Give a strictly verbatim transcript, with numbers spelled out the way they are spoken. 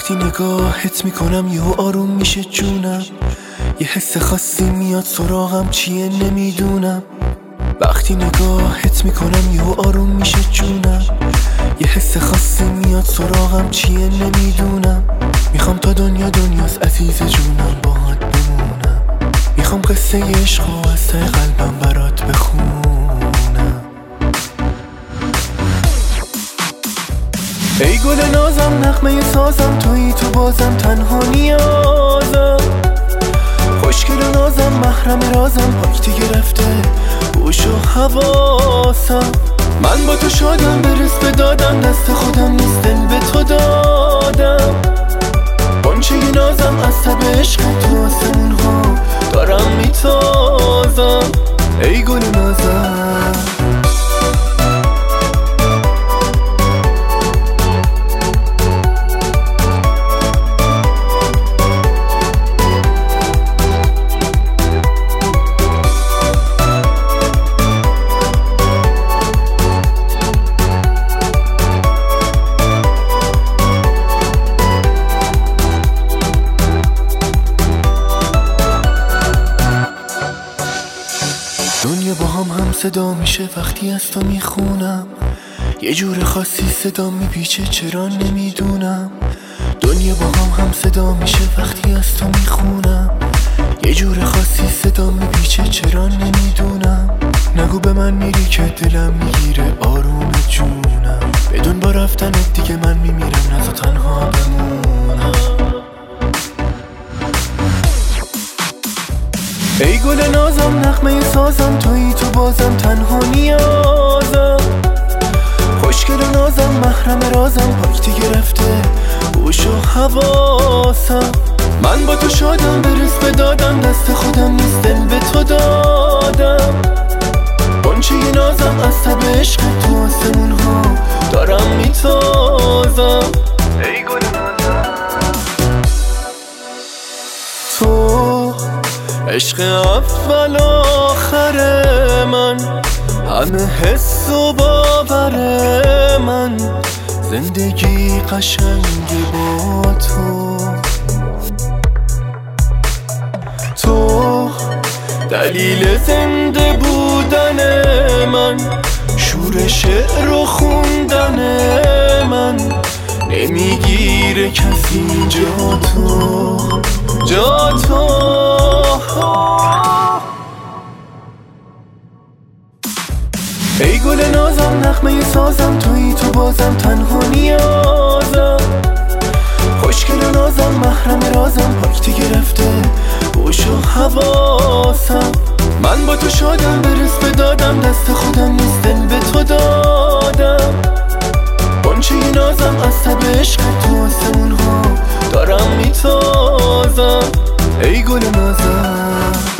وقتی نگاهت میکنم یهو آروم میشه جونم، یه حس خاصی میاد سراغم چیه نمیدونم. وقتی نگاهت میکنم یهو آروم میشه جونم، یه حس خاصی میاد سراغم چیه نمیدونم. میخوام تا دنیا دنیاست عزیز جونم باهات بمونم، میخوام قصه عشق و از ته قلبم برات بخونم. ای گل نازم نغمه سازم، تویی تو بازم تنها نیازم، خوشگل و نازم محرم رازم، پاک دیگه رفته گوش و حواسم. من با تو شادم برس به دادم، دست خودم نیست دل به تو دادم. قنچه نازم از تب عشق تو آسمون ها دارم میتازم. ای گل نازم دنیا با هم هم صدا میشه وقتی از تو میخونم، یه جور خاصی صدا میپیچه چرا نمیدونم. دنیا با هم هم صدا میشه وقتی از تو میخونم، یه جور خاصی صدا میپیچه چرا نمیدونم. نگو به من میری که دلم میگیره آروم جونم، بدون با رفتنت دیگه من میمیرم نزا تنها بمونم. ای گل نازم نغمه سازم، تویی تو بازم تنها نیازم، خوشگل و نازم محرم رازم، پاک دیگه رفته گوش و حواسم. من با تو شادم برس به دادم، دست خودم نیست دل به تو دادم. قنچه نازم از تب عشق تو آسمون ها دارم میتازم. ای گل نازم تو عشق اول آخر من، همه حس و باور من، زندگی قشنگی با تو. تو دلیل زنده بودن من، شور شعر و خوندن من، نمیگیره کسی جا تو جا تو. ای گل نازم نغمه سازم، تویی تو بازم تنها نیازم، خوشگل و نازم محرم رازم، پاک دیگه رفته گوش و حواسم. من با تو شادم برس به دادم، دست خودم نیست دل به تو دادم. قنچه نازم از تب عشق تو آسمون ها دارم میتازم. ای گل نازم